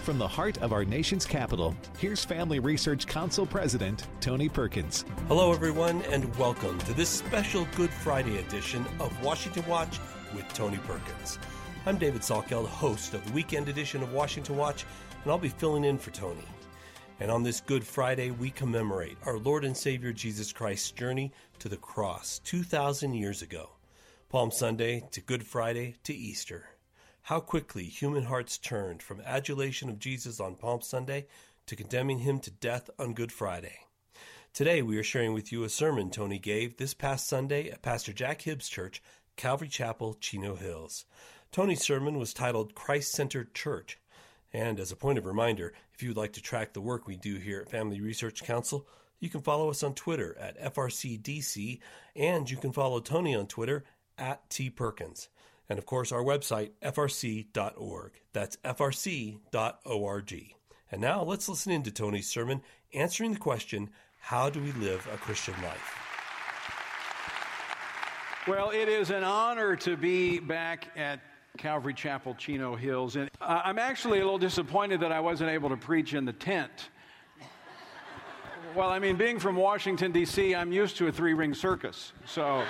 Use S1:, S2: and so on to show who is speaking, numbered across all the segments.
S1: from the heart of our nation's capital, here's Family Research Council President Tony Perkins.
S2: Hello, everyone, and welcome to this special Good Friday edition of Washington Watch with Tony Perkins. I'm David Salkeld, host of the weekend edition of Washington Watch, and I'll be filling in for Tony. And on this Good Friday, we commemorate our Lord and Savior Jesus Christ's journey to the cross 2,000 years ago. Palm Sunday to Good Friday to Easter. How quickly human hearts turned from adulation of Jesus on Palm Sunday to condemning him to death on Good Friday. Today we are sharing with you a sermon Tony gave this past Sunday at Pastor Jack Hibbs' church, Calvary Chapel, Chino Hills. Tony's sermon was titled Christ-Centered Church. And as a point of reminder, if you would like to track the work we do here at Family Research Council, you can follow us on Twitter at FRCDC, and you can follow Tony on Twitter at TPerkins. And of course, our website, frc.org. That's frc.org. And now let's listen in to Tony's sermon, answering the question, how do we live a Christian life?
S3: Well, it is an honor to be back at Calvary Chapel, Chino Hills. And I'm actually a little disappointed that I wasn't able to preach in the tent. Well, I mean, being from Washington, D.C., I'm used to a three-ring circus. So...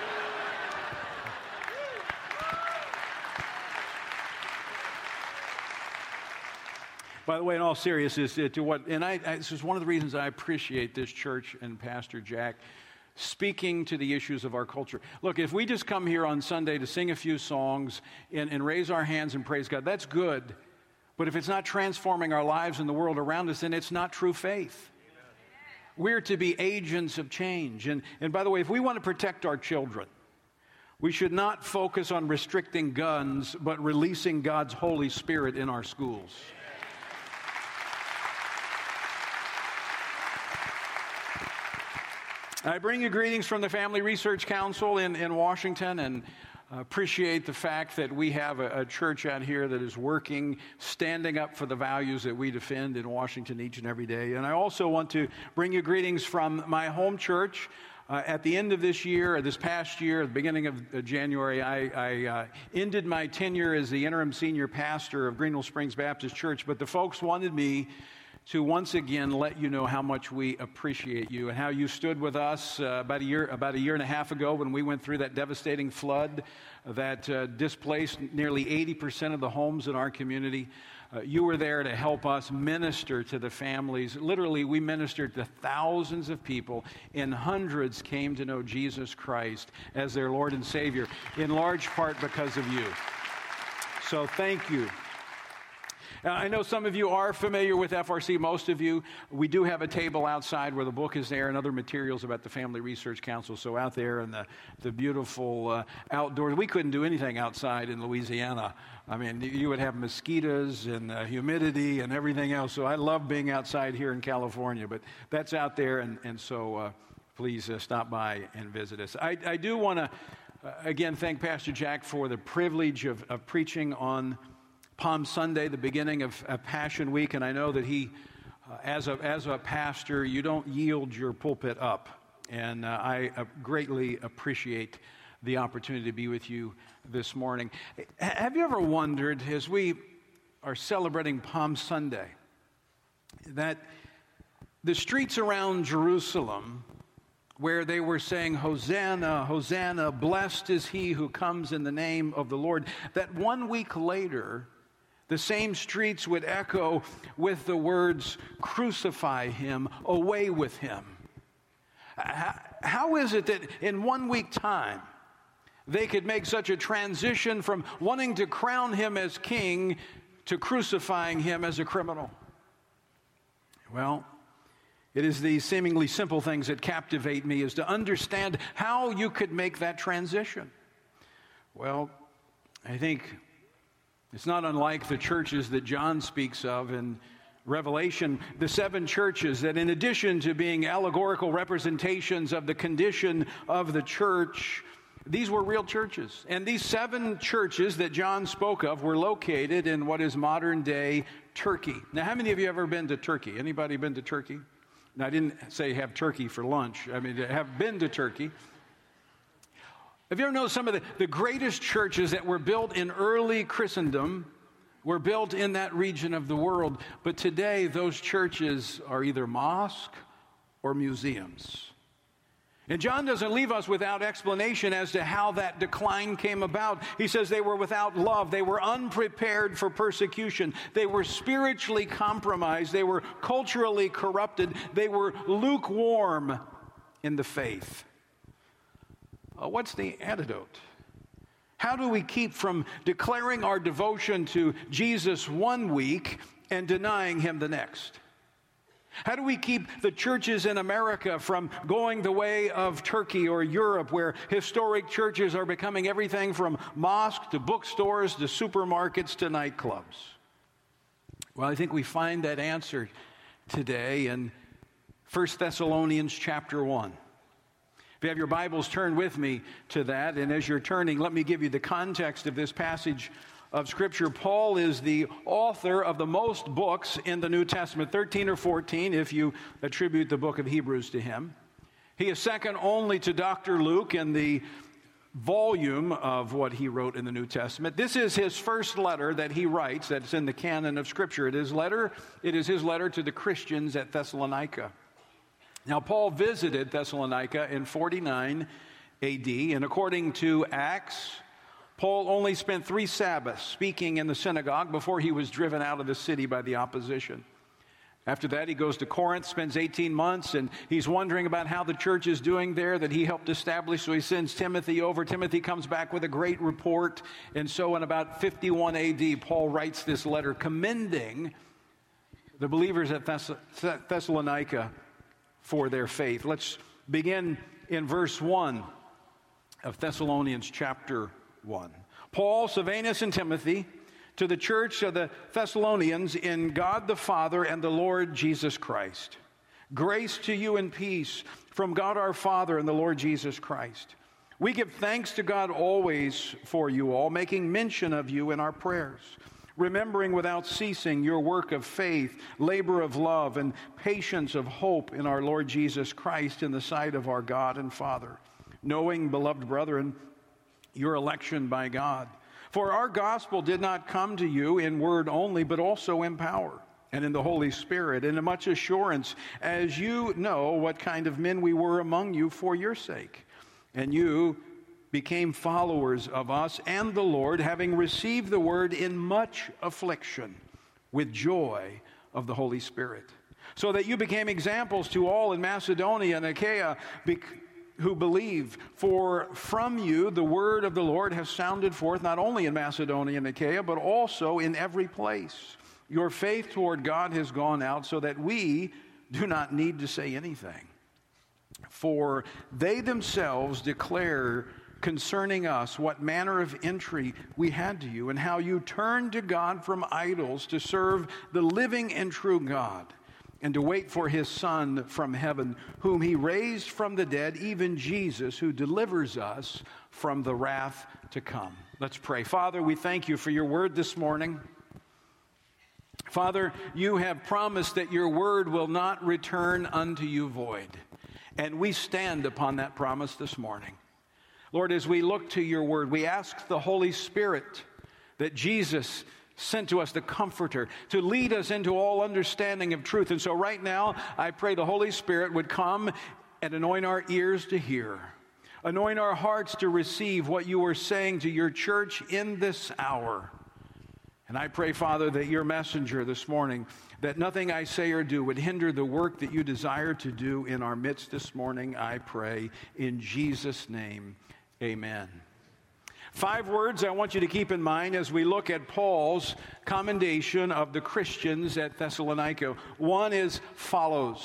S3: By the way, in all seriousness, this is one of the reasons I appreciate this church and Pastor Jack speaking to the issues of our culture. Look, if we just come here on Sunday to sing a few songs and raise our hands and praise God, that's good. But if it's not transforming our lives and the world around us, then it's not true faith. We're to be agents of change. And by the way, if we want to protect our children, we should not focus on restricting guns, but releasing God's Holy Spirit in our schools. I bring you greetings from the Family Research Council in Washington, and appreciate the fact that we have a church out here that is working, standing up for the values that we defend in Washington each and every day. And I also want to bring you greetings from my home church. At the end of this past year, at the beginning of January, I ended my tenure as the interim senior pastor of Greenville Springs Baptist Church, but the folks wanted me to once again let you know how much we appreciate you and how you stood with us about a year and a half ago when we went through that devastating flood that displaced nearly 80% of the homes in our community. You were there to help us minister to the families. Literally, we ministered to thousands of people, and hundreds came to know Jesus Christ as their Lord and Savior, in large part because of you. So thank you. I know some of you are familiar with FRC, most of you. We do have a table outside where the book is there and other materials about the Family Research Council. So out there in the beautiful outdoors, we couldn't do anything outside in Louisiana. I mean, you would have mosquitoes and humidity and everything else. So I love being outside here in California, but that's out there, and so please stop by and visit us. I do want to, again, thank Pastor Jack for the privilege of preaching on Palm Sunday, the beginning of Passion Week, and I know that he, as a pastor, you don't yield your pulpit up, and I greatly appreciate the opportunity to be with you this morning. Have you ever wondered, as we are celebrating Palm Sunday, that the streets around Jerusalem, where they were saying, Hosanna, Hosanna, blessed is he who comes in the name of the Lord, that 1 week later, the same streets would echo with the words, crucify him, away with him. How is it that in 1 week time, they could make such a transition from wanting to crown him as king to crucifying him as a criminal? Well, it is these seemingly simple things that captivate me, is to understand how you could make that transition. Well, I think it's not unlike the churches that John speaks of in Revelation, the 7 churches that, in addition to being allegorical representations of the condition of the church, these were real churches. And these 7 churches that John spoke of were located in what is modern-day Turkey. Now, how many of you have ever been to Turkey? Anybody been to Turkey? Now, I didn't say have turkey for lunch. I mean, have been to Turkey. Have you ever known some of the greatest churches that were built in early Christendom were built in that region of the world, but today those churches are either mosque or museums. And John doesn't leave us without explanation as to how that decline came about. He says they were without love. They were unprepared for persecution. They were spiritually compromised. They were culturally corrupted. They were lukewarm in the faith. What's the antidote? How do we keep from declaring our devotion to Jesus one week and denying him the next? How do we keep the churches in America from going the way of Turkey or Europe, where historic churches are becoming everything from mosques to bookstores to supermarkets to nightclubs? Well, I think we find that answer today in 1 Thessalonians chapter 1. If you have your Bibles, turn with me to that. And as you're turning, let me give you the context of this passage of Scripture. Paul is the author of the most books in the New Testament, 13 or 14, if you attribute the book of Hebrews to him. He is second only to Dr. Luke in the volume of what he wrote in the New Testament. This is his first letter that he writes that's in the canon of Scripture. It is his letter to the Christians at Thessalonica. Now, Paul visited Thessalonica in 49 AD, and according to Acts, Paul only spent 3 Sabbaths speaking in the synagogue before he was driven out of the city by the opposition. After that, he goes to Corinth, spends 18 months, and he's wondering about how the church is doing there that he helped establish, so he sends Timothy over. Timothy comes back with a great report, and so in about 51 AD, Paul writes this letter commending the believers at Thessalonica for their faith. Let's begin in verse 1 of Thessalonians chapter 1. Paul, Silvanus, and Timothy, to the church of the Thessalonians in God the Father and the Lord Jesus Christ. Grace to you and peace from God our Father and the Lord Jesus Christ. We give thanks to God always for you all, making mention of you in our prayers, remembering without ceasing your work of faith, labor of love, and patience of hope in our Lord Jesus Christ in the sight of our God and Father, knowing, beloved brethren, your election by God. For our gospel did not come to you in word only, but also in power and in the Holy Spirit, and in much assurance, as you know what kind of men we were among you for your sake. And you became followers of us and the Lord, having received the word in much affliction with joy of the Holy Spirit, so that you became examples to all in Macedonia and Achaia who believe. For from you the word of the Lord has sounded forth, not only in Macedonia and Achaia, but also in every place. Your faith toward God has gone out, so that we do not need to say anything. For they themselves declare concerning us what manner of entry we had to you, and how you turned to God from idols to serve the living and true God, and to wait for his Son from heaven, whom he raised from the dead, even Jesus, who delivers us from the wrath to come. Let's pray. Father, we thank you for your word this morning. Father, you have promised that your word will not return unto you void, and we stand upon that promise this morning. Lord, as we look to your word, we ask the Holy Spirit that Jesus sent to us, the Comforter, to lead us into all understanding of truth. And so right now, I pray the Holy Spirit would come and anoint our ears to hear, anoint our hearts to receive what you are saying to your church in this hour. And I pray, Father, that your messenger this morning, that nothing I say or do would hinder the work that you desire to do in our midst this morning. I pray in Jesus' name, amen. 5 words I want you to keep in mind as we look at Paul's commendation of the Christians at Thessalonica. 1 is follows,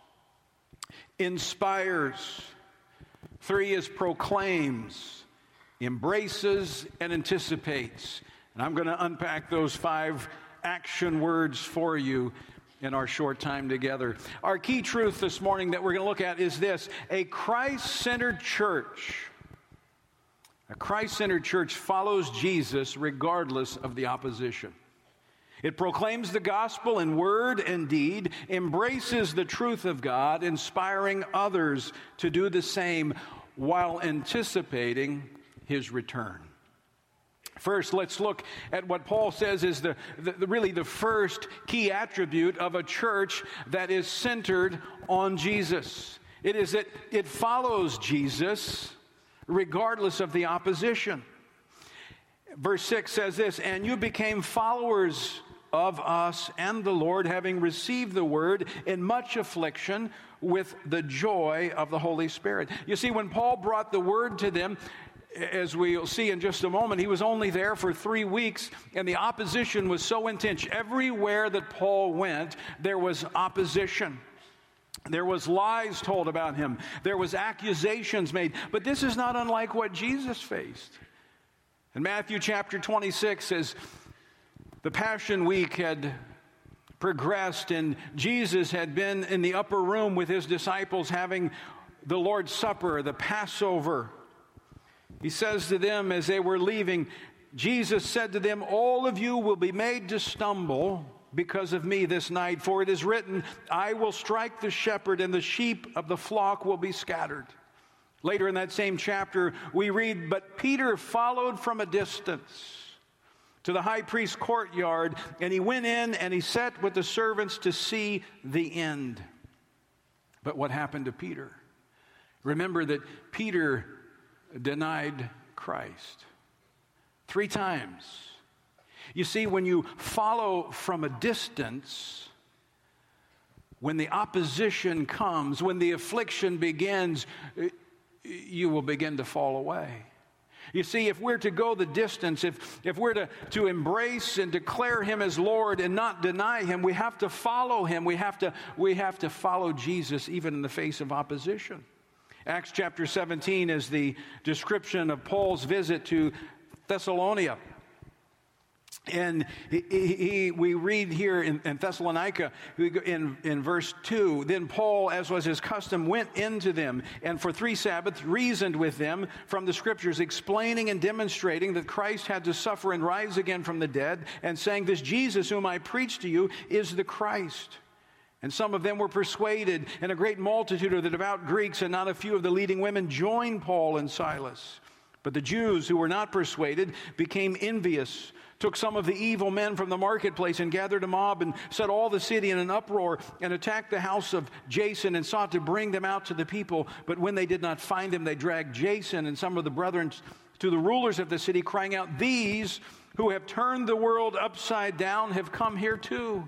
S3: inspires. 3 is proclaims, embraces, and anticipates. And I'm going to unpack those 5 action words for you in our short time together. Our key truth this morning that we're going to look at is this: a Christ-centered church. A Christ-centered church follows Jesus regardless of the opposition. It proclaims the gospel in word and deed, embraces the truth of God, inspiring others to do the same while anticipating his return. First, let's look at what Paul says is really the first key attribute of a church that is centered on Jesus. It is that it follows Jesus regardless of the opposition. Verse 6 says this, "And you became followers of us and the Lord, having received the word in much affliction with the joy of the Holy Spirit." You see, when Paul brought the word to them, as we'll see in just a moment, he was only there for 3 weeks, and the opposition was so intense. Everywhere that Paul went, there was opposition. There was lies told about him. There was accusations made. But this is not unlike what Jesus faced. In Matthew chapter 26, as the Passion Week had progressed and Jesus had been in the upper room with his disciples having the Lord's Supper, the Passover, he says to them as they were leaving, Jesus said to them, "All of you will be made to stumble because of me this night, for it is written, I will strike the shepherd and the sheep of the flock will be scattered." Later in that same chapter, we read, "But Peter followed from a distance to the high priest's courtyard, and he went in and he sat with the servants to see the end." But what happened to Peter? Remember that Peter denied Christ 3 times. You see, when you follow from a distance, when the opposition comes, when the affliction begins, you will begin to fall away. You see, if we're to go the distance, if we're to embrace and declare him as Lord and not deny him, we have to follow him. We have to follow Jesus even in the face of opposition. Acts chapter 17 is the description of Paul's visit to Thessalonica. And we read here in Thessalonica, in verse 2, "Then Paul, as was his custom, went into them, and for 3 Sabbaths reasoned with them from the Scriptures, explaining and demonstrating that Christ had to suffer and rise again from the dead, and saying, 'This Jesus whom I preach to you is the Christ.' And some of them were persuaded, and a great multitude of the devout Greeks and not a few of the leading women joined Paul and Silas. But the Jews who were not persuaded became envious, took some of the evil men from the marketplace and gathered a mob and set all the city in an uproar and attacked the house of Jason and sought to bring them out to the people. But when they did not find them, they dragged Jason and some of the brethren to the rulers of the city, crying out, 'These who have turned the world upside down have come here too.'"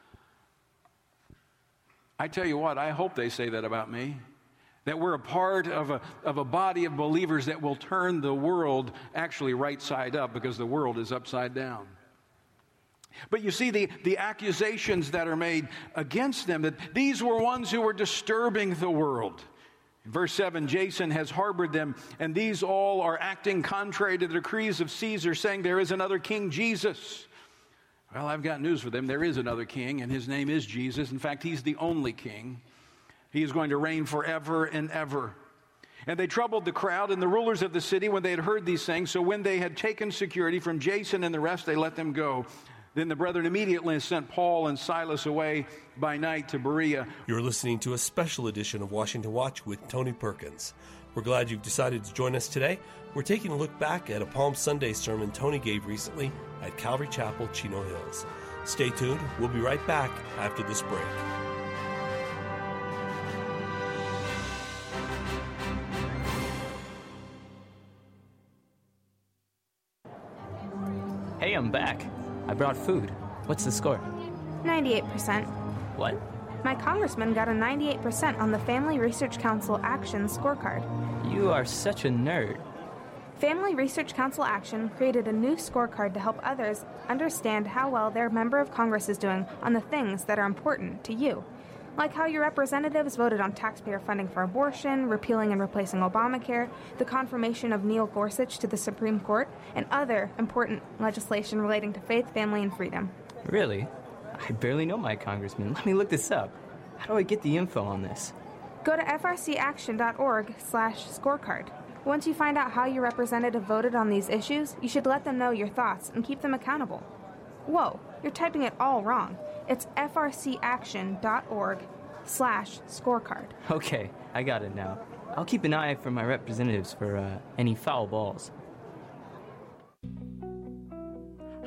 S3: I tell you what, I hope they say that about me. That we're a part of a body of believers that will turn the world actually right side up, because the world is upside down. But you see the accusations that are made against them, that these were ones who were disturbing the world. In verse 7, "Jason has harbored them, and these all are acting contrary to the decrees of Caesar, saying there is another king, Jesus." Well, I've got news for them. There is another king, and his name is Jesus. In fact, he's the only king. He is going to reign forever and ever. And they troubled the crowd and the rulers of the city when they had heard these things. So when they had taken security from Jason and the rest, they let them go. Then the brethren immediately sent Paul and Silas away by night to Berea.
S2: You're listening to a special edition of Washington Watch with Tony Perkins. We're glad you've decided to join us today. We're taking a look back at a Palm Sunday sermon Tony gave recently at Calvary Chapel, Chino Hills. Stay tuned. We'll be right back after this break.
S4: Hey, I'm back. I brought food. What's the score?
S5: 98%.
S4: What?
S5: My congressman got a 98% on the Family Research Council Action scorecard.
S4: You are such a nerd.
S5: Family Research Council Action created a new scorecard to help others understand how well their member of Congress is doing on the things that are important to you. Like how your representatives voted on taxpayer funding for abortion, repealing and replacing Obamacare, the confirmation of Neil Gorsuch to the Supreme Court, and other important legislation relating to faith, family, and freedom.
S4: Really? I barely know my congressman. Let me look this up. How do I get the info on this?
S5: Go to frcaction.org/scorecard. Once you find out how your representative voted on these issues, you should let them know your thoughts and keep them accountable. Whoa, you're typing it all wrong. It's frcaction.org/scorecard.
S4: Okay, I got it now. I'll keep an eye for my representatives for any foul balls.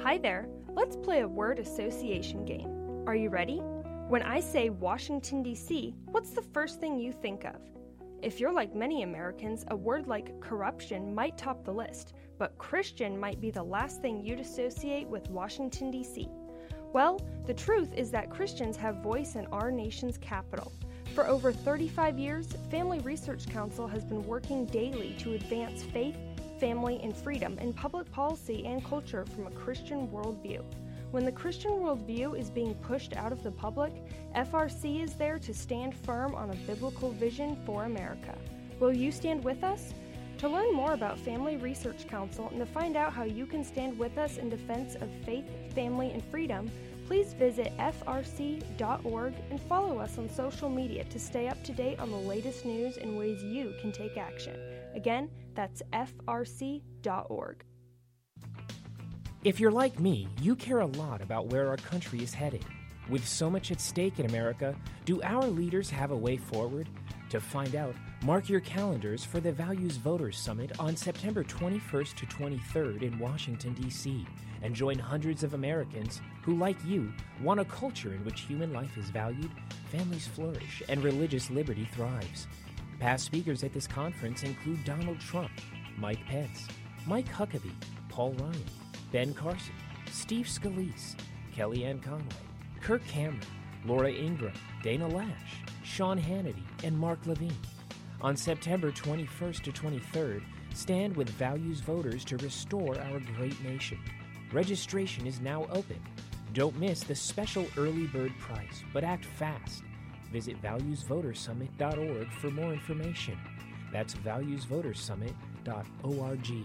S6: Hi there, let's play a word association game. Are you ready? When I say Washington, D.C., what's the first thing you think of? If you're like many Americans, a word like corruption might top the list, but Christian might be the last thing you'd associate with Washington, D.C. Well, the truth is that Christians have voice in our nation's capital. For over 35 years, Family Research Council has been working daily to advance faith, family, and freedom in public policy and culture from a Christian worldview. When the Christian worldview is being pushed out of the public, FRC is there to stand firm on a biblical vision for America. Will you stand with us? To learn more about Family Research Council and to find out how you can stand with us in defense of faith, family, and freedom, please visit frc.org and follow us on social media to stay up to date on the latest news and ways you can take action. Again, that's frc.org.
S7: If you're like me, you care a lot about where our country is headed. With so much at stake in America, do our leaders have a way forward? To find out, mark your calendars for the Values Voters Summit on September 21st to 23rd in Washington, D.C., and join hundreds of Americans who, like you, want a culture in which human life is valued, families flourish, and religious liberty thrives. Past speakers at this conference include Donald Trump, Mike Pence, Mike Huckabee, Paul Ryan, Ben Carson, Steve Scalise, Kellyanne Conway, Kirk Cameron, Laura Ingraham, Dana Lash, Sean Hannity, and Mark Levine. On September 21st to 23rd, stand with Values Voters to restore our great nation. Registration is now open. Don't miss the special early bird price, but act fast. Visit valuesvotersummit.org for more information. That's valuesvotersummit.org.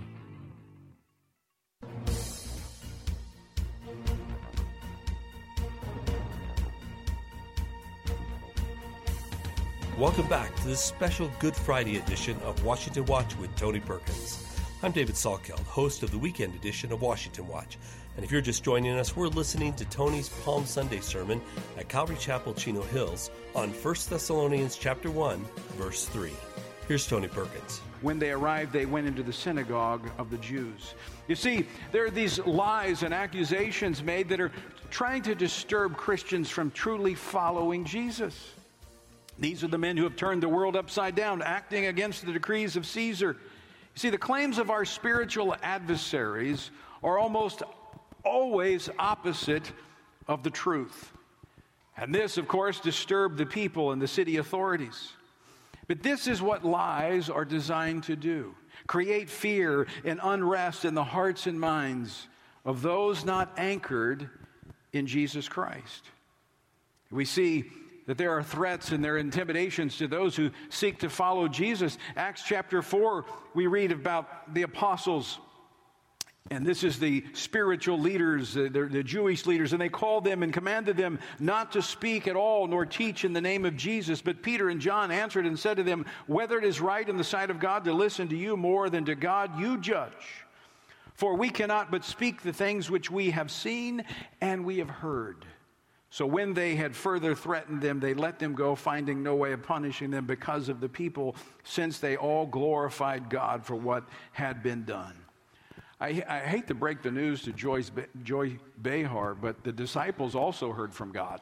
S2: Welcome back to this special Good Friday edition of Washington Watch with Tony Perkins. I'm David Salkeld, host of the weekend edition of Washington Watch. And if you're just joining us, we're listening to Tony's Palm Sunday sermon at Calvary Chapel, Chino Hills on 1 Thessalonians chapter 1, verse 3. Here's Tony Perkins.
S3: When they arrived, they went into the synagogue of the Jews. You see, there are these lies and accusations made that are trying to disturb Christians from truly following Jesus. These are the men who have turned the world upside down, acting against the decrees of Caesar. You see, the claims of our spiritual adversaries are almost always opposite of the truth. And this, of course, disturbed the people and the city authorities. But this is what lies are designed to do: create fear and unrest in the hearts and minds of those not anchored in Jesus Christ. We see that there are threats and there are intimidations to those who seek to follow Jesus. Acts chapter 4, we read about the apostles. And this is the spiritual leaders, the Jewish leaders, and they called them and commanded them not to speak at all nor teach in the name of Jesus. But Peter and John answered and said to them, "Whether it is right in the sight of God to listen to you more than to God, you judge. For we cannot but speak the things which we have seen and we have heard." So when they had further threatened them, they let them go, finding no way of punishing them because of the people, since they all glorified God for what had been done. I hate to break the news to Joy Behar, but the disciples also heard from God.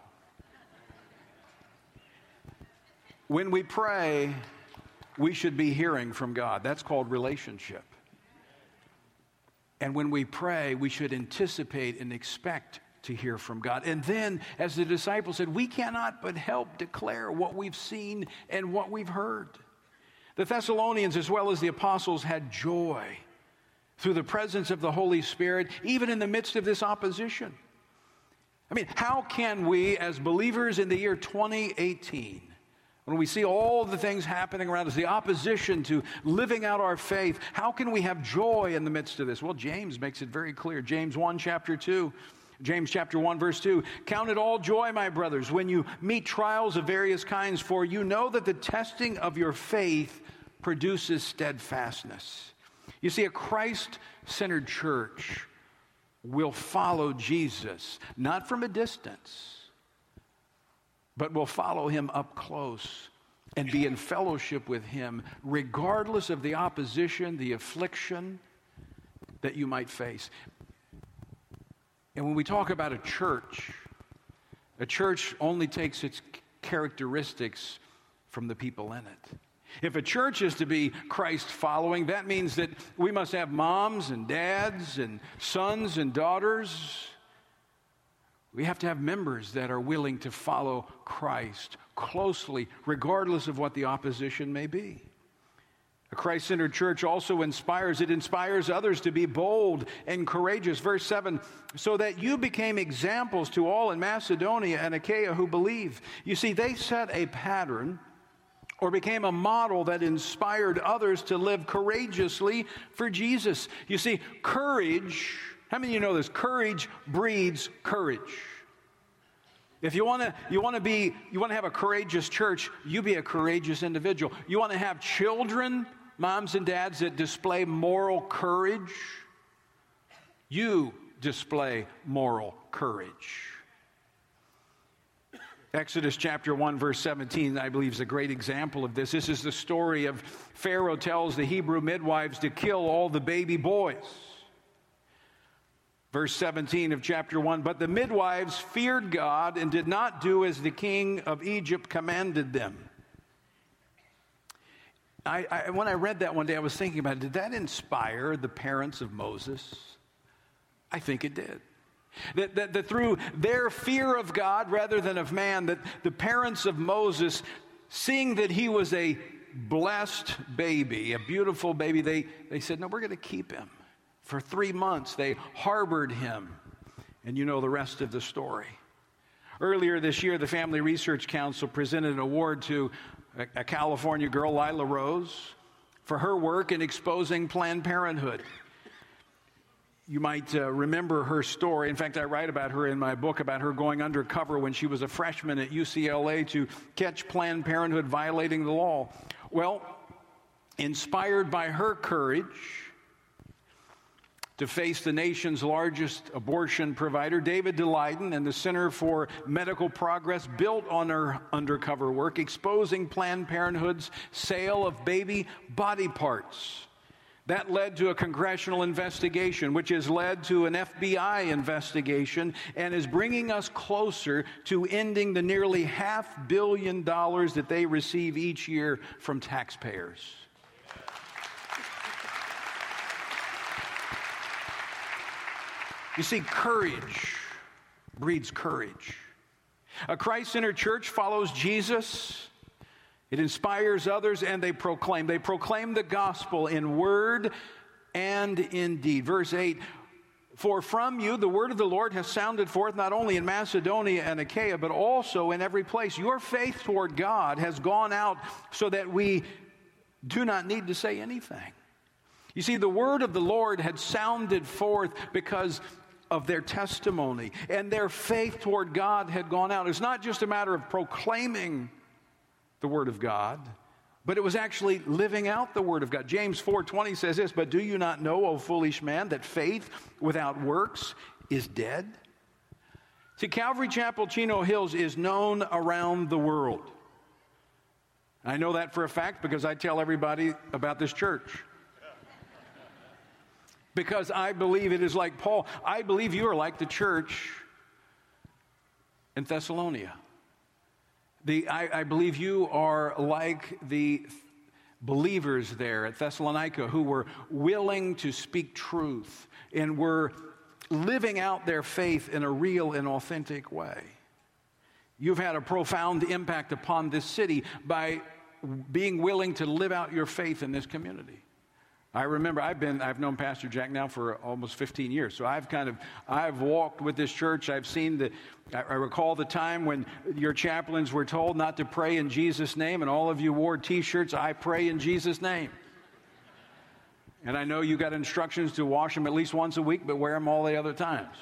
S3: When we pray, we should be hearing from God. That's called relationship. And when we pray, we should anticipate and expect to hear from God. And then, as the disciples said, we cannot but help declare what we've seen and what we've heard. The Thessalonians, as well as the apostles, had joy through the presence of the Holy Spirit, even in the midst of this opposition. I mean, how can we, as believers in the year 2018, when we see all the things happening around us, the opposition to living out our faith, how can we have joy in the midst of this? Well, James makes it very clear. James 1, chapter 2. James chapter 1, verse 2. "Count it all joy, my brothers, when you meet trials of various kinds, for you know that the testing of your faith produces steadfastness." You see, a Christ-centered church will follow Jesus, not from a distance, but will follow him up close and be in fellowship with him, regardless of the opposition, the affliction that you might face. And when we talk about a church only takes its characteristics from the people in it. If a church is to be Christ following, that means that we must have moms and dads and sons and daughters. We have to have members that are willing to follow Christ closely, regardless of what the opposition may be. A Christ-centered church also inspires others to be bold and courageous. Verse 7, so that you became examples to all in Macedonia and Achaia who believe. You see, they set a pattern or became a model that inspired others to live courageously for Jesus. You see, courage, how many of you know this? Courage breeds courage. If you want to have a courageous church, you be a courageous individual. You want to have children, moms and dads, that display moral courage, you display moral courage. Exodus chapter 1, verse 17, I believe, is a great example of this. This is the story of Pharaoh tells the Hebrew midwives to kill all the baby boys. Verse 17 of chapter 1, but the midwives feared God and did not do as the king of Egypt commanded them. When I read that one day, I was thinking about it. Did that inspire the parents of Moses? I think it did. That through their fear of God rather than of man, that the parents of Moses, seeing that he was a blessed baby, a beautiful baby, they said, no, we're going to keep him. For 3 months, they harbored him. And you know the rest of the story. Earlier this year, the Family Research Council presented an award to a California girl, Lila Rose, for her work in exposing Planned Parenthood. You might remember her story. In fact, I write about her in my book, about her going undercover when she was a freshman at UCLA to catch Planned Parenthood violating the law. Well, inspired by her courage to face the nation's largest abortion provider, David Daleiden and the Center for Medical Progress built on her undercover work, exposing Planned Parenthood's sale of baby body parts. That led to a congressional investigation, which has led to an FBI investigation and is bringing us closer to ending the nearly $500 million that they receive each year from taxpayers. You see, courage breeds courage. A Christ-centered church follows Jesus. It inspires others, and they proclaim. They proclaim the gospel in word and in deed. Verse 8, for from you the word of the Lord has sounded forth not only in Macedonia and Achaia, but also in every place. Your faith toward God has gone out so that we do not need to say anything. You see, the word of the Lord had sounded forth because of their testimony, and their faith toward God had gone out. It's not just a matter of proclaiming the word of God, but it was actually living out the word of God. James 4:20 says this, but do you not know, O foolish man, that faith without works is dead? See, Calvary Chapel, Chino Hills is known around the world. I know that for a fact because I tell everybody about this church. Because I believe it is like Paul. I believe you are like the church in Thessalonica. I believe you are like the believers there at Thessalonica who were willing to speak truth and were living out their faith in a real and authentic way. You've had a profound impact upon this city by being willing to live out your faith in this community. I remember I've known Pastor Jack now for almost 15 years. So I've walked with this church. I recall the time when your chaplains were told not to pray in Jesus' name, and all of you wore t-shirts, I pray in Jesus' name. And I know you got instructions to wash them at least once a week, but wear them all the other times.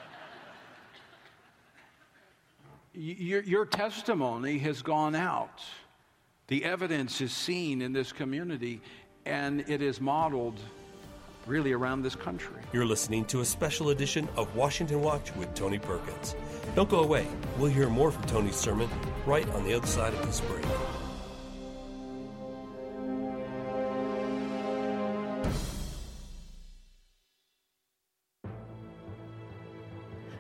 S3: Your testimony has gone out. The evidence is seen in this community, and it is modeled really around this country.
S2: You're listening to a special edition of Washington Watch with Tony Perkins. Don't go away. We'll hear more from Tony's sermon right on the other side of this break.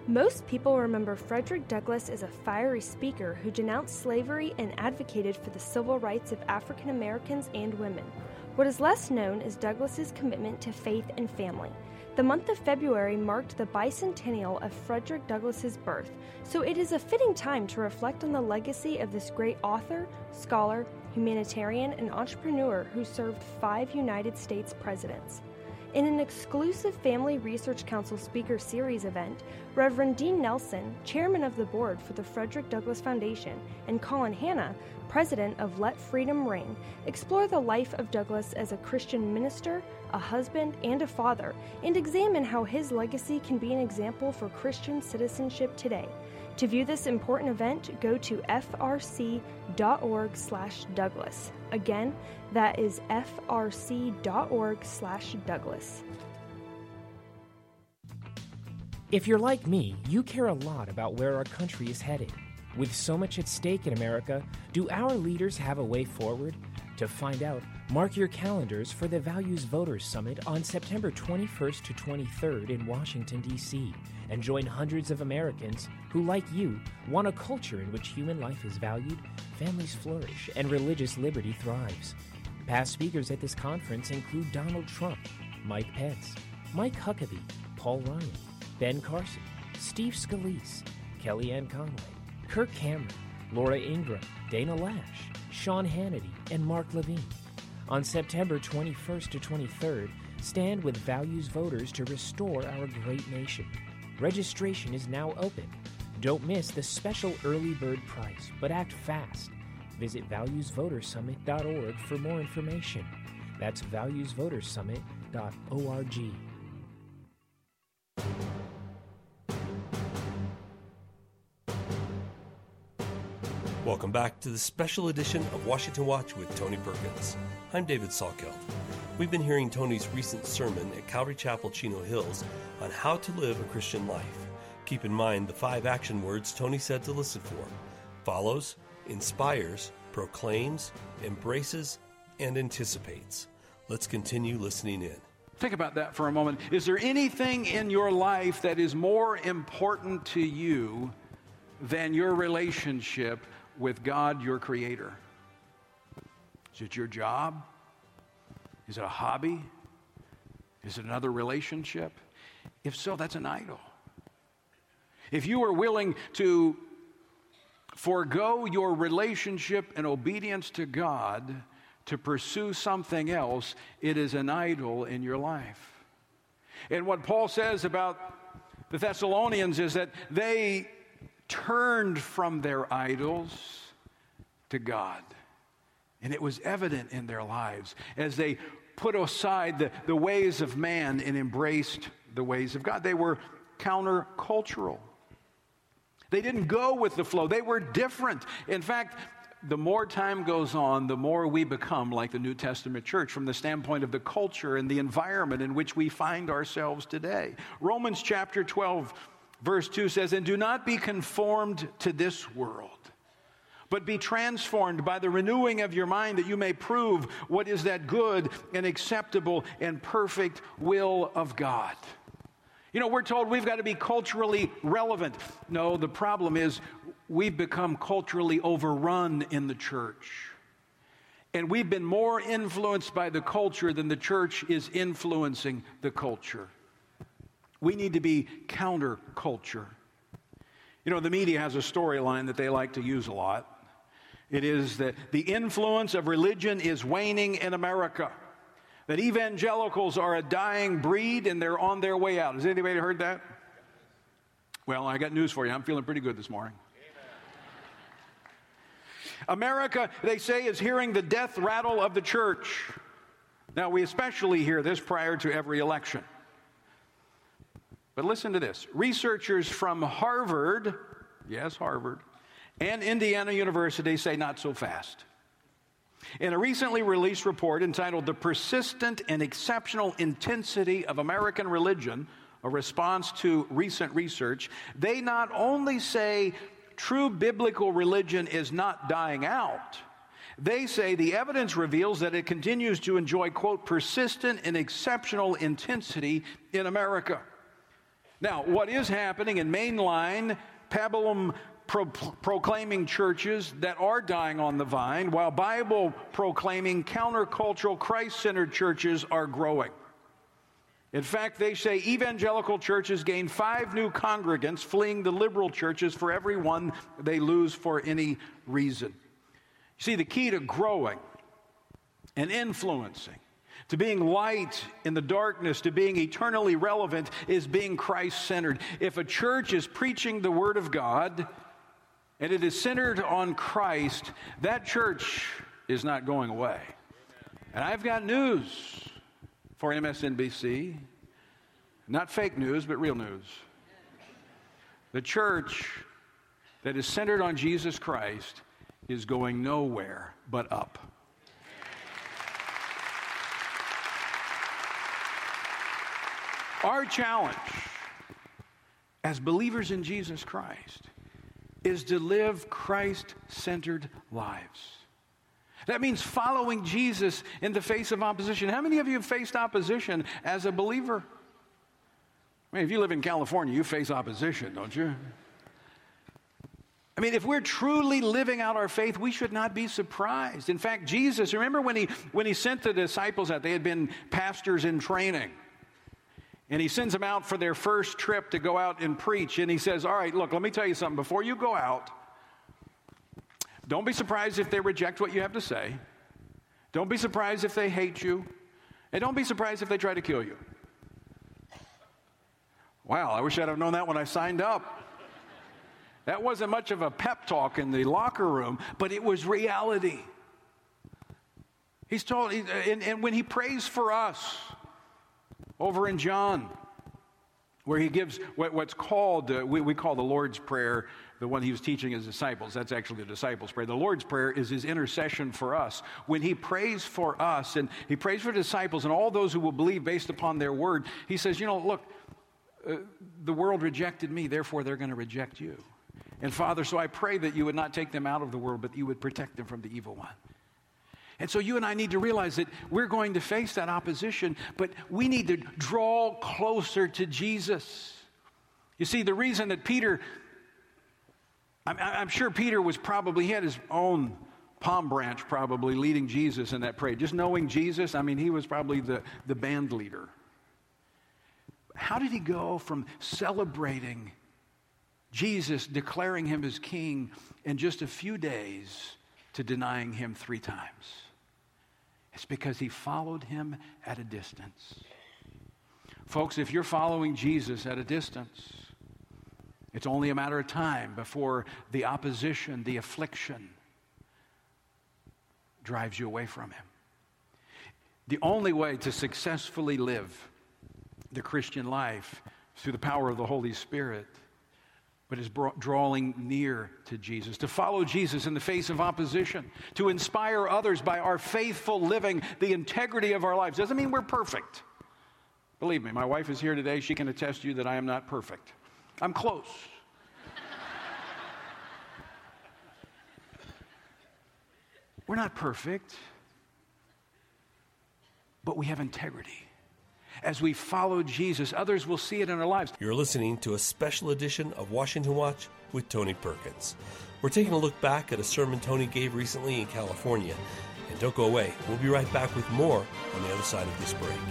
S6: Most people remember Frederick Douglass as a fiery speaker who denounced slavery and advocated for the civil rights of African Americans and women. What is less known is Douglass's commitment to faith and family. The month of February marked the bicentennial of Frederick Douglass's birth, so it is a fitting time to reflect on the legacy of this great author, scholar, humanitarian, and entrepreneur who served 5 United States presidents. In an exclusive Family Research Council Speaker Series event, Reverend Dean Nelson, chairman of the board for the Frederick Douglass Foundation, and Colin Hanna, president of Let Freedom Ring, explore the life of Douglass as a Christian minister, a husband, and a father, and examine how his legacy can be an example for Christian citizenship today. To view this important event, go to frc.org/Douglass. Again, that is frc.org/Douglass.
S7: If you're like me, you care a lot about where our country is headed. With so much at stake in America, do our leaders have a way forward? To find out, mark your calendars for the Values Voters Summit on September 21st to 23rd in Washington, D.C., and join hundreds of Americans who, like you, want a culture in which human life is valued, families flourish, and religious liberty thrives. Past speakers at this conference include Donald Trump, Mike Pence, Mike Huckabee, Paul Ryan, Ben Carson, Steve Scalise, Kellyanne Conway, Kirk Cameron, Laura Ingraham, Dana Lash, Sean Hannity, and Mark Levine. On September 21st to 23rd, stand with Values Voters to restore our great nation. Registration is now open. Don't miss the special early bird price, but act fast. Visit valuesvotersummit.org for more information. That's valuesvotersummit.org.
S2: Welcome back to the special edition of Washington Watch with Tony Perkins. I'm David Salkeld. We've been hearing Tony's recent sermon at Calvary Chapel, Chino Hills on how to live a Christian life. Keep in mind the 5 action words Tony said to listen for: follows, inspires, proclaims, embraces, and anticipates. Let's continue listening in.
S3: Think about that for a moment. Is there anything in your life that is more important to you than your relationship with God, your Creator? Is it your job? Is it a hobby? Is it another relationship? If so, that's an idol. If you are willing to forego your relationship and obedience to God to pursue something else, it is an idol in your life. And what Paul says about the Thessalonians is that they turned from their idols to God. And it was evident in their lives as they put aside the ways of man and embraced the ways of God. They were countercultural. They didn't go with the flow. They were different. In fact, the more time goes on, the more we become like the New Testament church from the standpoint of the culture and the environment in which we find ourselves today. Romans chapter 12, verse 2 says, "And do not be conformed to this world, but be transformed by the renewing of your mind, that you may prove what is that good and acceptable and perfect will of God." You know, we're told we've got to be culturally relevant. No, the problem is we've become culturally overrun in the church. And we've been more influenced by the culture than the church is influencing the culture. We need to be counterculture. You know, the media has a storyline that they like to use a lot. It is that the influence of religion is waning in America. That evangelicals are a dying breed and they're on their way out. Has anybody heard that? Well, I got news for you. I'm feeling pretty good this morning. America, they say, is hearing the death rattle of the church. Now, we especially hear this prior to every election. But listen to this. Researchers from Harvard, yes, Harvard, and Indiana University say not so fast. In a recently released report entitled "The Persistent and Exceptional Intensity of American Religion, a Response to Recent Research," they not only say true biblical religion is not dying out, they say the evidence reveals that it continues to enjoy, quote, "persistent and exceptional intensity in America." Now, what is happening in mainline Pabulum proclaiming churches that are dying on the vine, while Bible proclaiming countercultural Christ-centered churches are growing. In fact, they say evangelical churches gain 5 new congregants, fleeing the liberal churches for every one they lose for any reason. You see, the key to growing and influencing, to being light in the darkness, to being eternally relevant, is being Christ-centered. If a church is preaching the Word of God and it is centered on Christ, that church is not going away. And I've got news for MSNBC. Not fake news, but real news. The church that is centered on Jesus Christ is going nowhere but up. Our challenge as believers in Jesus Christ is to live Christ-centered lives. That means following Jesus in the face of opposition. How many of you have faced opposition as a believer? I mean, if you live in California, you face opposition, don't you? I mean, if we're truly living out our faith, we should not be surprised. In fact, Jesus, remember when he sent the disciples out, they had been pastors in training. And he sends them out for their first trip to go out and preach. And he says, all right, look, let me tell you something. Before you go out, don't be surprised if they reject what you have to say. Don't be surprised if they hate you. And don't be surprised if they try to kill you. Wow, I wish I'd have known that when I signed up. That wasn't much of a pep talk in the locker room, but it was reality. He's told, and when he prays for us, over in John, where he gives what's called, we call the Lord's Prayer, the one he was teaching his disciples. That's actually the disciples' prayer. The Lord's Prayer is his intercession for us. When he prays for us, and he prays for disciples and all those who will believe based upon their word, he says, look, the world rejected me, therefore they're going to reject you. And Father, so I pray that you would not take them out of the world, but you would protect them from the evil one. And so you and I need to realize that we're going to face that opposition, but we need to draw closer to Jesus. You see, the reason that Peter, I'm sure Peter was probably, he had his own palm branch probably leading Jesus in that prayer. Just knowing Jesus, I mean, he was probably the band leader. How did he go from celebrating Jesus, declaring him as king, in just a few days to denying him 3 times? It's because he followed him at a distance. Folks, if you're following Jesus at a distance, it's only a matter of time before the opposition, the affliction, drives you away from him. The only way to successfully live the Christian life is through the power of the Holy Spirit, but is drawing near to Jesus, to follow Jesus in the face of opposition, to inspire others by our faithful living, the integrity of our lives. Doesn't mean we're perfect. Believe me, my wife is here today. She can attest to you that I am not perfect. I'm close. We're not perfect, but we have integrity. As we follow Jesus, others will see it in our lives.
S2: You're listening to a special edition of Washington Watch with Tony Perkins. We're taking a look back at a sermon Tony gave recently in California. And don't go away. We'll be right back with more on the other side of this break.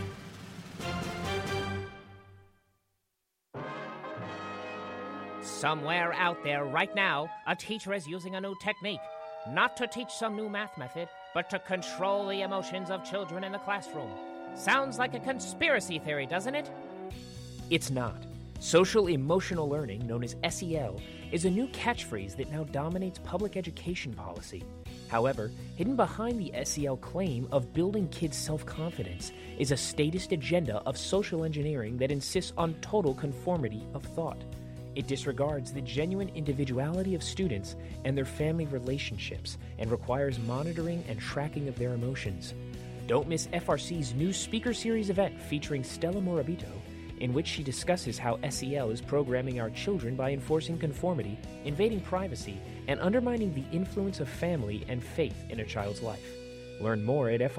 S7: Somewhere out there right now, a teacher is using a new technique. Not to teach some new math method, but to control the emotions of children in the classroom. Sounds like a conspiracy theory, doesn't it? It's not. Social Emotional Learning, known as SEL, is a new catchphrase that now dominates public education policy. However, hidden behind the SEL claim of building kids' self-confidence is a statist agenda of social engineering that insists on total conformity of thought. It disregards the genuine individuality of students and their family relationships and requires monitoring and tracking of their emotions. Don't miss FRC's new Speaker Series event featuring Stella Morabito, in which she discusses how SEL is programming our children by enforcing conformity, invading privacy, and undermining the influence of family and faith in a child's life. Learn more at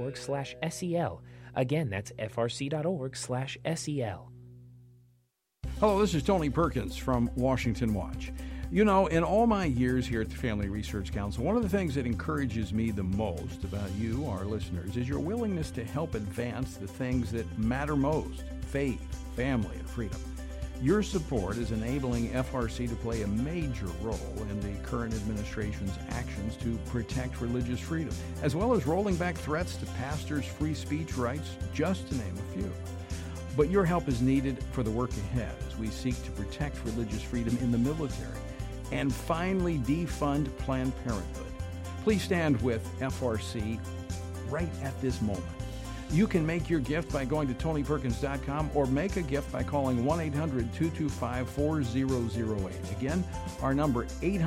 S7: frc.org/SEL. Again, that's frc.org/SEL.
S3: Hello, this is Tony Perkins from Washington Watch. You know, in all my years here at the Family Research Council, one of the things that encourages me the most about you, our listeners, is your willingness to help advance the things that matter most: faith, family, and freedom. Your support is enabling FRC to play a major role in the current administration's actions to protect religious freedom, as well as rolling back threats to pastors' free speech rights, just to name a few. But your help is needed for the work ahead as we seek to protect religious freedom in the military and finally defund Planned Parenthood. Please stand with FRC right at this moment. You can make your gift by going to TonyPerkins.com or make a gift by calling 1-800-225-4008. Again, our number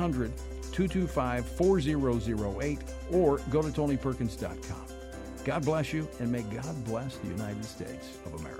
S3: 800-225-4008, or go to TonyPerkins.com. God bless you, and may God bless the United States of America.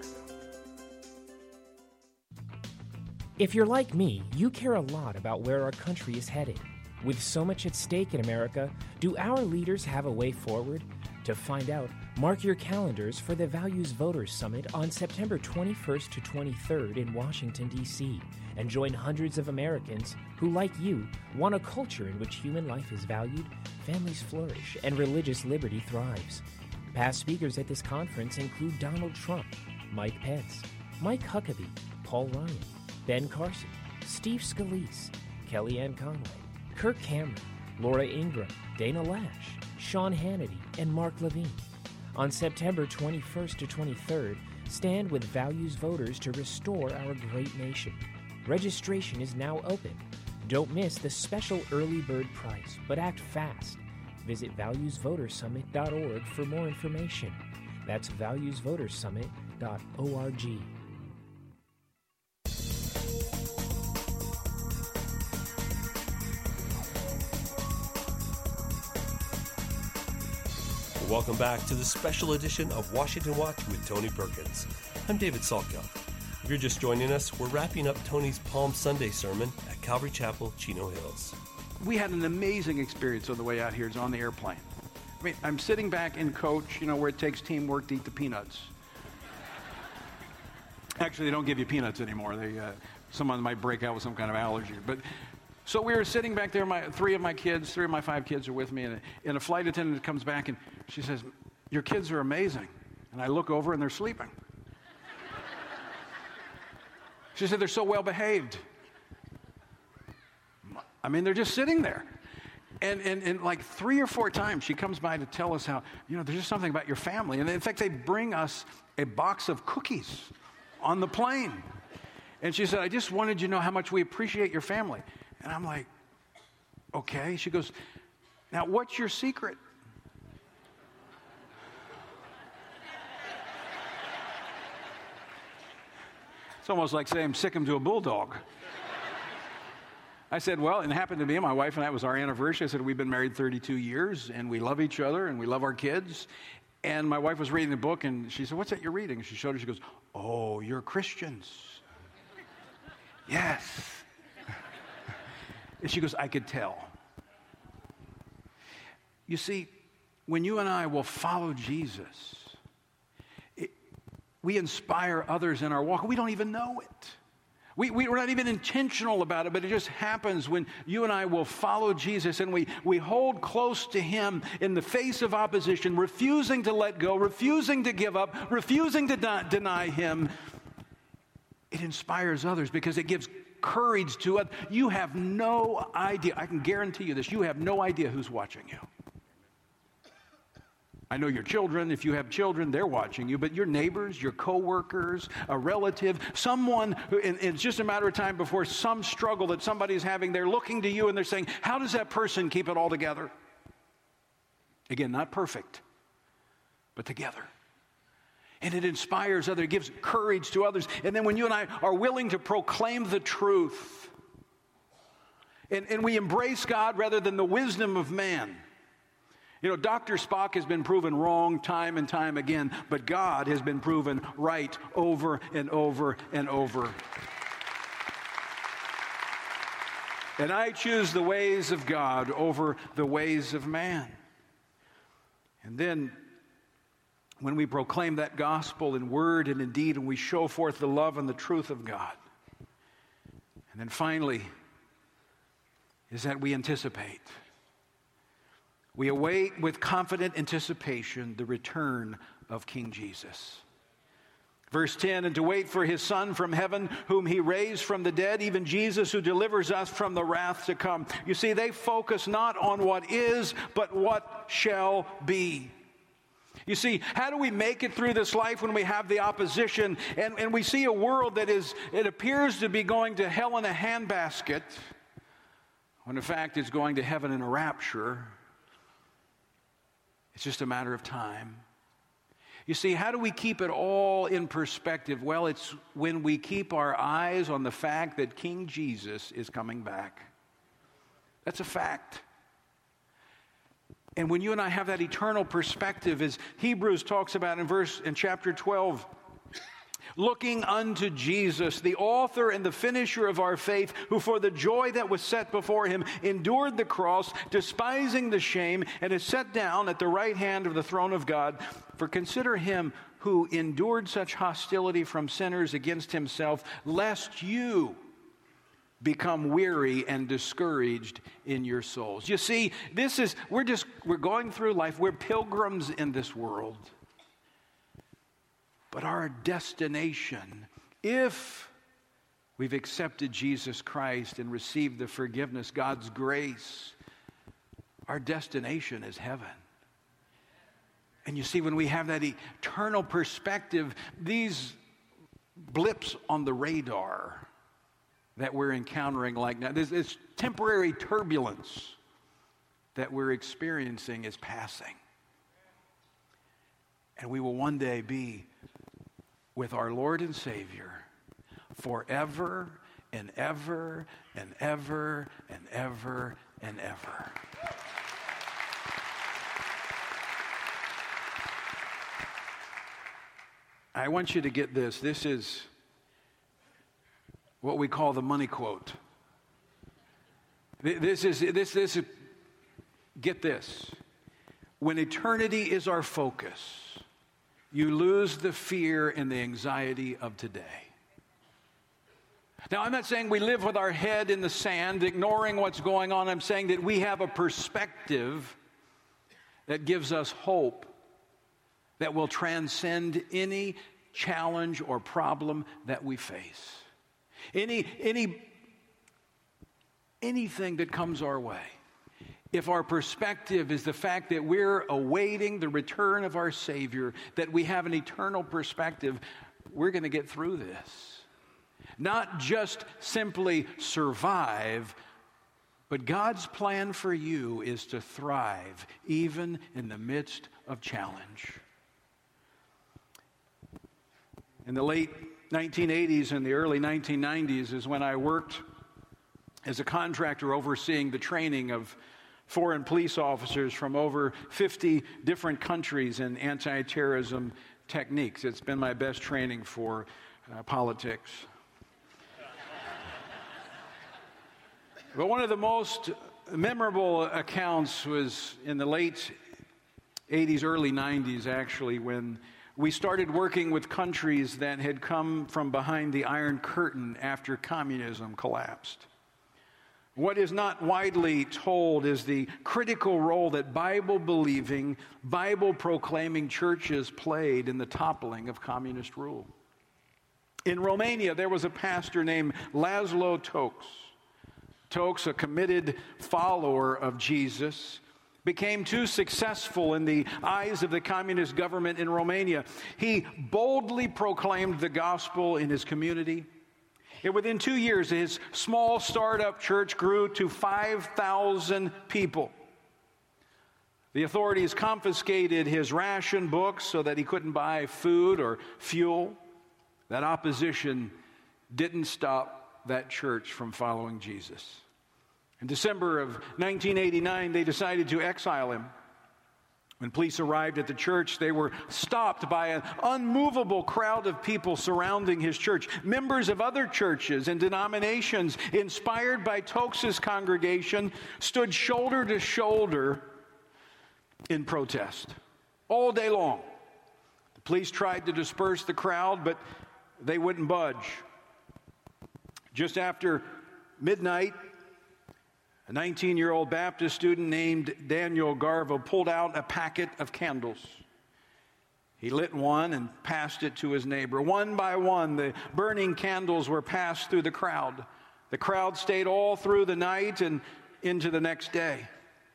S7: If you're like me, you care a lot about where our country is headed. With so much at stake in America, do our leaders have a way forward? To find out, mark your calendars for the Values Voters Summit on September 21st to 23rd in Washington, D.C., and join hundreds of Americans who, like you, want a culture in which human life is valued, families flourish, and religious liberty thrives. Past speakers at this conference include Donald Trump, Mike Pence, Mike Huckabee, Paul Ryan, Ben Carson, Steve Scalise, Kellyanne Conway, Kirk Cameron, Laura Ingraham, Dana Lash, Sean Hannity, and Mark Levine. On September 21st to 23rd, stand with Values Voters to restore our great nation. Registration is now open. Don't miss the special early bird price, but act fast. Visit valuesvotersummit.org for more information. That's valuesvotersummit.org.
S2: Welcome back to the special edition of Washington Watch with Tony Perkins. I'm David Salkeld. If you're just joining us, we're wrapping up Tony's Palm Sunday sermon at Calvary Chapel, Chino Hills.
S3: We had an amazing experience on the way out here. It's on the airplane. I mean, I'm sitting back in coach, where it takes teamwork to eat the peanuts. Actually, they don't give you peanuts anymore. Someone might break out with some kind of allergy. But so we were sitting back there. Three of my 5 kids are with me, and a flight attendant comes back and she says, "Your kids are amazing." And I look over and they're sleeping. She said, "They're so well behaved." I mean, they're just sitting there. And like 3 or 4 times she comes by to tell us how, there's just something about your family. And in fact, they bring us a box of cookies on the plane. And she said, "I just wanted you to know how much we appreciate your family." And I'm like, "Okay." She goes, "Now, what's your secret?" It's almost like saying sick him to a bulldog. I said, "Well, it happened to be my wife and I, it was our anniversary." I said, "We've been married 32 years, and we love each other, and we love our kids." And my wife was reading the book, and she said, "What's that you're reading?" And she showed her. She goes, "Oh, you're Christians." "Yes." And she goes, "I could tell." You see, when you and I will follow Jesus, we inspire others in our walk. We don't even know it. We're not even intentional about it, but it just happens when you and I will follow Jesus and we hold close to Him in the face of opposition, refusing to let go, refusing to give up, refusing to deny Him. It inspires others because it gives courage to others. You have no idea. I can guarantee you this. You have no idea who's watching you. I know your children. If you have children, they're watching you. But your neighbors, your coworkers, a relative, someone, and it's just a matter of time before some struggle that somebody's having, they're looking to you and they're saying, "How does that person keep it all together?" Again, not perfect, but together. And it inspires others. It gives courage to others. And then when you and I are willing to proclaim the truth, and we embrace God rather than the wisdom of man. Dr. Spock has been proven wrong time and time again, but God has been proven right over and over and over. And I choose the ways of God over the ways of man. And then, when we proclaim that gospel in word and in deed, and we show forth the love and the truth of God, And then finally, is that we anticipate. We await with confident anticipation the return of King Jesus. Verse 10, and to wait for his Son from heaven, whom he raised from the dead, even Jesus who delivers us from the wrath to come. You see, they focus not on what is, but what shall be. You see, how do we make it through this life when we have the opposition and we see a world that it appears to be going to hell in a handbasket, when in fact it's going to heaven in a rapture? It's just a matter of time. You see, how do we keep it all in perspective? Well, it's when we keep our eyes on the fact that King Jesus is coming back. That's a fact. And when you and I have that eternal perspective, as Hebrews talks about in chapter 12, looking unto Jesus, the author and the finisher of our faith, who for the joy that was set before him endured the cross, despising the shame, and is set down at the right hand of the throne of God. For consider him who endured such hostility from sinners against himself, lest you become weary and discouraged in your souls. You see, we're going through life. We're pilgrims in this world. But our destination, if we've accepted Jesus Christ and received the forgiveness, God's grace, our destination is heaven. And you see, when we have that eternal perspective, these blips on the radar that we're encountering like now, this temporary turbulence that we're experiencing is passing. And we will one day be with our Lord and Savior forever and ever and ever and ever and ever. I want you to get this. This is what we call the money quote. This is get this. When eternity is our focus, you lose the fear and the anxiety of today. Now, I'm not saying we live with our head in the sand, ignoring what's going on. I'm saying that we have a perspective that gives us hope that will transcend any challenge or problem that we face. Anything that comes our way. If our perspective is the fact that we're awaiting the return of our Savior, that we have an eternal perspective, we're going to get through this. Not just simply survive, but God's plan for you is to thrive even in the midst of challenge. In the late 1980s and the early 1990s is when I worked as a contractor overseeing the training of foreign police officers from over 50 different countries in anti-terrorism techniques. It's been my best training for politics. But one of the most memorable accounts was in the late 80s, early 90s, actually, when we started working with countries that had come from behind the Iron Curtain after communism collapsed. What is not widely told is the critical role that Bible-believing, Bible-proclaiming churches played in the toppling of communist rule. In Romania, there was a pastor named Laszlo Tokes. Tokes, a committed follower of Jesus, became too successful in the eyes of the communist government in Romania. He boldly proclaimed the gospel in his community. And within 2 years, his small startup church grew to 5,000 people. The authorities confiscated his ration books so that he couldn't buy food or fuel. That opposition didn't stop that church from following Jesus. In December of 1989, they decided to exile him. When police arrived at the church, they were stopped by an unmovable crowd of people surrounding his church. Members of other churches and denominations, inspired by Tokes' congregation, stood shoulder to shoulder in protest all day long. The police tried to disperse the crowd, but they wouldn't budge. Just after midnight, a 19-year-old Baptist student named Daniel Garva pulled out a packet of candles. He lit one and passed it to his neighbor. One by one, the burning candles were passed through the crowd. The crowd stayed all through the night and into the next day.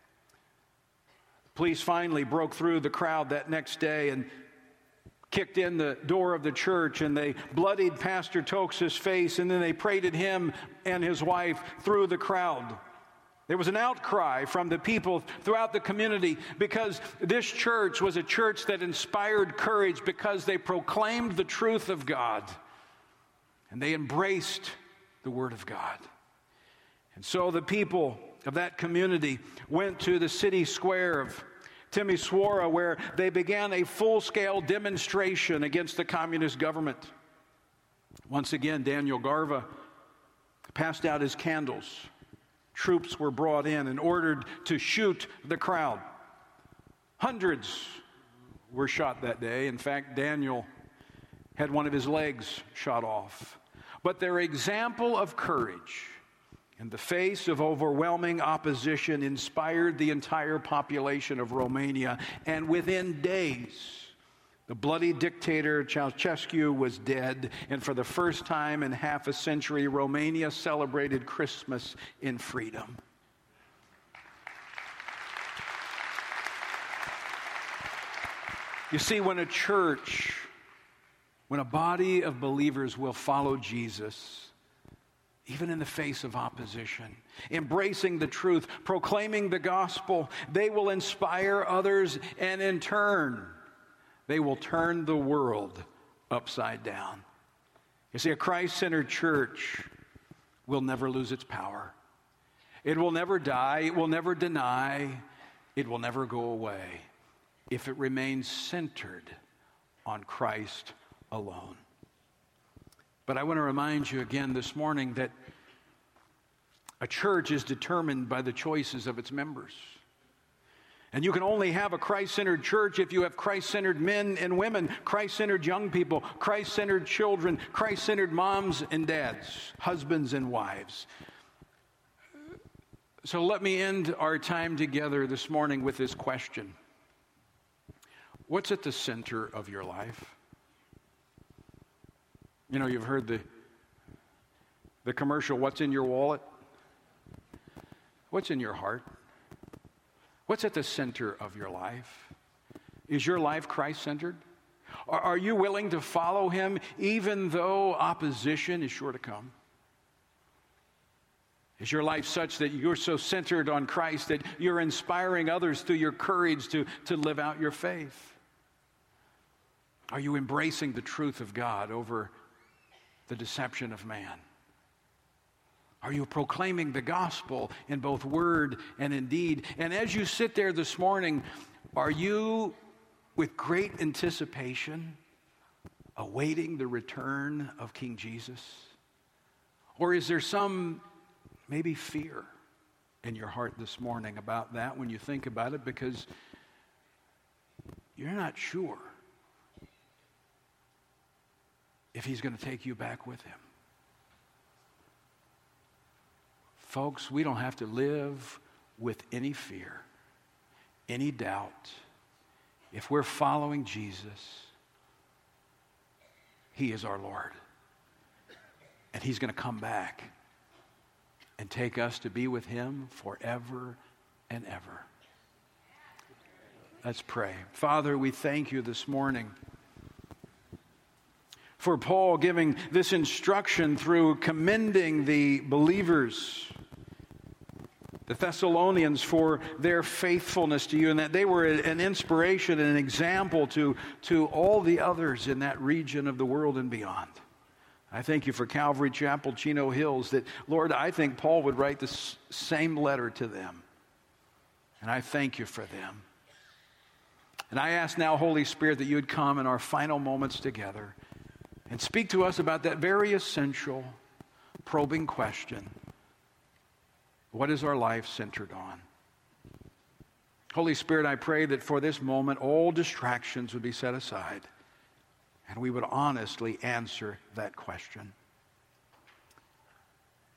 S3: Police finally broke through the crowd that next day and kicked in the door of the church, and they bloodied Pastor Tokes' face, and then they paraded him and his wife through the crowd. There was an outcry from the people throughout the community because this church was a church that inspired courage because they proclaimed the truth of God and they embraced the Word of God. And so the people of that community went to the city square of Timisoara, where they began a full-scale demonstration against the communist government. Once again, Daniel Garva passed out his candles. Troops were brought in and ordered to shoot the crowd. Hundreds were shot that day. In fact, Daniel had one of his legs shot off. But their example of courage in the face of overwhelming opposition inspired the entire population of Romania. And within days, the bloody dictator Ceausescu was dead. And for the first time in half a century, Romania celebrated Christmas in freedom. You see, when a church, when a body of believers will follow Jesus, even in the face of opposition, embracing the truth, proclaiming the gospel, they will inspire others, and in turn, they will turn the world upside down. You see, a Christ-centered church will never lose its power. It will never die. It will never deny. It will never go away if it remains centered on Christ alone. But I want to remind you again this morning that a church is determined by the choices of its members. And you can only have a Christ-centered church if you have Christ-centered men and women, Christ-centered young people, Christ-centered children, Christ-centered moms and dads, husbands and wives. So let me end our time together this morning with this question. What's at the center of your life? You know, you've heard the commercial, what's in your wallet? What's in your heart? What's at the center of your life? Is your life Christ-centered? Are you willing to follow him even though opposition is sure to come? Is your life such that you're so centered on Christ that you're inspiring others through your courage to live out your faith? Are you embracing the truth of God over the deception of man? Are you proclaiming the gospel in both word and in deed? And as you sit there this morning, are you with great anticipation awaiting the return of King Jesus? Or is there some maybe fear in your heart this morning about that when you think about it because you're not sure if he's going to take you back with him? Folks, we don't have to live with any fear, any doubt. If we're following Jesus, he is our Lord. And he's going to come back and take us to be with him forever and ever. Let's pray. Father, we thank you this morning for Paul giving this instruction through commending the believers, the Thessalonians, for their faithfulness to you, and that they were an inspiration and an example to all the others in that region of the world and beyond. I thank you for Calvary Chapel, Chino Hills, that, Lord, I think Paul would write the same letter to them. And I thank you for them. And I ask now, Holy Spirit, that you would come in our final moments together and speak to us about that very essential, probing question. What is our life centered on? Holy Spirit, I pray that for this moment, all distractions would be set aside and we would honestly answer that question.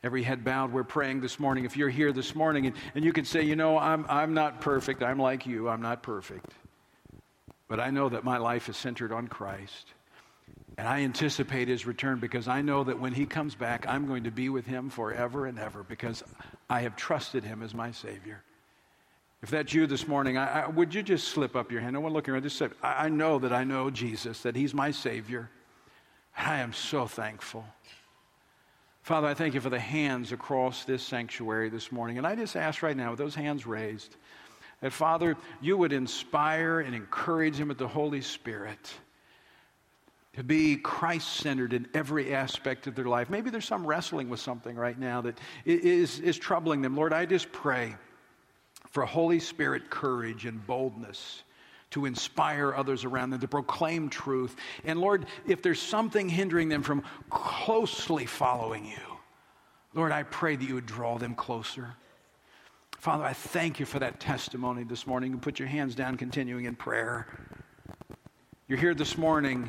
S3: Every head bowed, we're praying this morning. If you're here this morning and you can say, you know, I'm not perfect. I'm like you. I'm not perfect. But I know that my life is centered on Christ. And I anticipate his return because I know that when he comes back, I'm going to be with him forever and ever because I have trusted him as my Savior. If that's you this morning, would you just slip up your hand? No one looking around. Just say, I know that I know Jesus, that he's my Savior. I am so thankful. Father, I thank you for the hands across this sanctuary this morning. And I just ask right now, with those hands raised, that, Father, you would inspire and encourage them with the Holy Spirit to be Christ-centered in every aspect of their life. Maybe there's some wrestling with something right now that is troubling them. Lord, I just pray for Holy Spirit courage and boldness to inspire others around them, to proclaim truth. And Lord, if there's something hindering them from closely following you, Lord, I pray that you would draw them closer. Father, I thank you for that testimony this morning. You put your hands down, continuing in prayer. You're here this morning.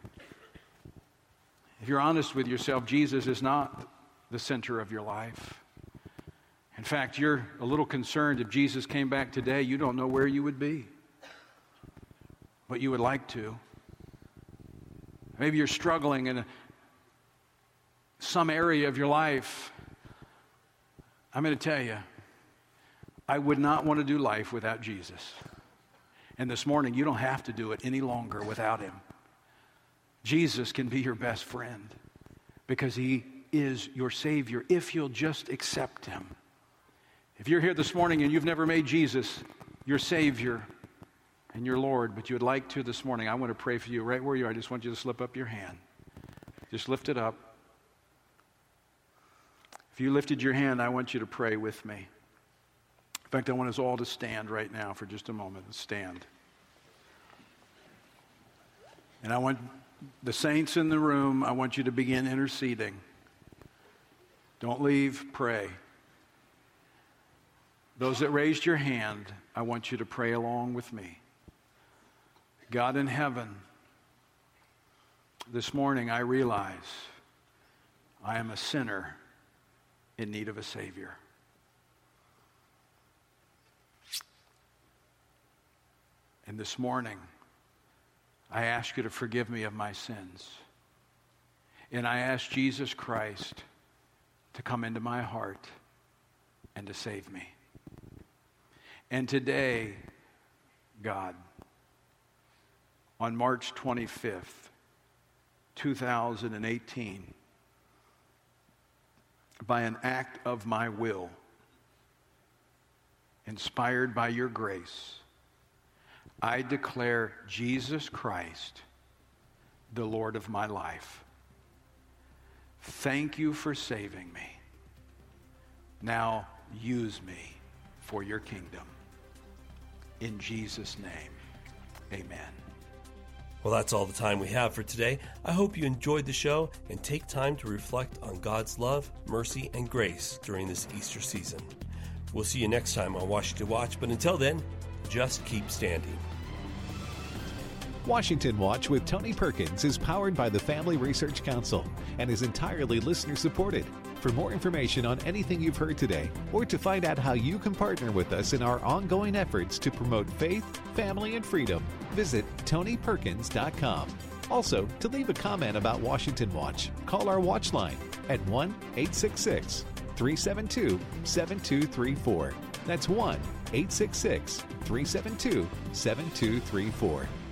S3: If you're honest with yourself, Jesus is not the center of your life. In fact, you're a little concerned if Jesus came back today, you don't know where you would be. But you would like to. Maybe you're struggling in some area of your life. I'm going to tell you, I would not want to do life without Jesus. And this morning, you don't have to do it any longer without him. Jesus can be your best friend because he is your Savior if you'll just accept him. If you're here this morning and you've never made Jesus your Savior and your Lord, but you would like to this morning, I want to pray for you right where you are. I just want you to slip up your hand. Just lift it up. If you lifted your hand, I want you to pray with me. In fact, I want us all to stand right now for just a moment. Stand. And I want the saints in the room, I want you to begin interceding. Don't leave, pray. Those that raised your hand, I want you to pray along with me. God in heaven, this morning I realize I am a sinner in need of a Savior. And this morning, I ask you to forgive me of my sins. And I ask Jesus Christ to come into my heart and to save me. And today, God, on March 25th, 2018, by an act of my will, inspired by your grace, I declare Jesus Christ the Lord of my life. Thank you for saving me. Now use me for your kingdom. In Jesus' name, amen.
S2: Well, that's all the time we have for today. I hope you enjoyed the show and take time to reflect on God's love, mercy, and grace during this Easter season. We'll see you next time on Washington Watch, but until then, just keep standing.
S1: Washington Watch with Tony Perkins is powered by the Family Research Council and is entirely listener-supported. For more information on anything you've heard today, or to find out how you can partner with us in our ongoing efforts to promote faith, family, and freedom, visit TonyPerkins.com. Also, to leave a comment about Washington Watch, call our watch line at 1-866-372-7234. That's 1-866-372-7234.